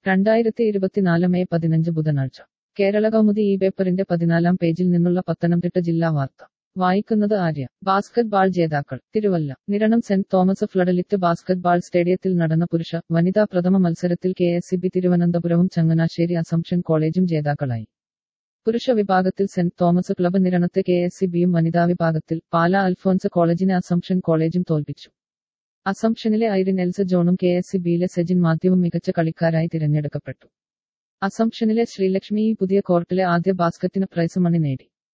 2024 May 15 ബുധനാഴ്ച കേരള കൗമുദി ഈ പേപ്പറിന്റെ 14-ാം പേജിൽ നിന്നുള്ള പത്തനംതിട്ട ജില്ലാ വാർത്ത വായിക്കുന്നത് ആര്യ. ബാസ്കറ്റ് ബാൾ ജേതാക്കൾ തിരുവല്ല. നിരണം സെന്റ് തോമസ് ഫ്ലഡലിറ്റ് ബാസ്കറ്റ് ബാൾ സ്റ്റേഡിയത്തിൽ നടന്ന പുരുഷ, വനിതാ പ്രഥമ മത്സരത്തിൽ കെഎസ്ഇബി തിരുവനന്തപുരവും ചങ്ങനാശ്ശേരി അസംഷൻ കോളേജും ജേതാക്കളായി. പുരുഷ വിഭാഗത്തിൽ സെന്റ് തോമസ് ക്ലബ് നിരണത്തെ കെഎസ്ഇബിയും വനിതാ വിഭാഗത്തിൽ പാലാ അൽഫോൻസ് കോളേജിനെ അസംഷൻ കോളേജും തോൽപ്പിച്ചു. അസംഷനിലെ ഐറിൻ എൽസ ജോണും കെഎസ്ഇബിയിലെ സെജിൻ മാത്യുവും മികച്ച കളിക്കാരായി തിരഞ്ഞെടുക്കപ്പെട്ടു. അസംഷനിലെ ശ്രീലക്ഷ്മി ഈ പുതിയ കോർട്ടിലെ ആദ്യ ബാസ്കറ്റിന് പ്രൈസ് മണി നേടി.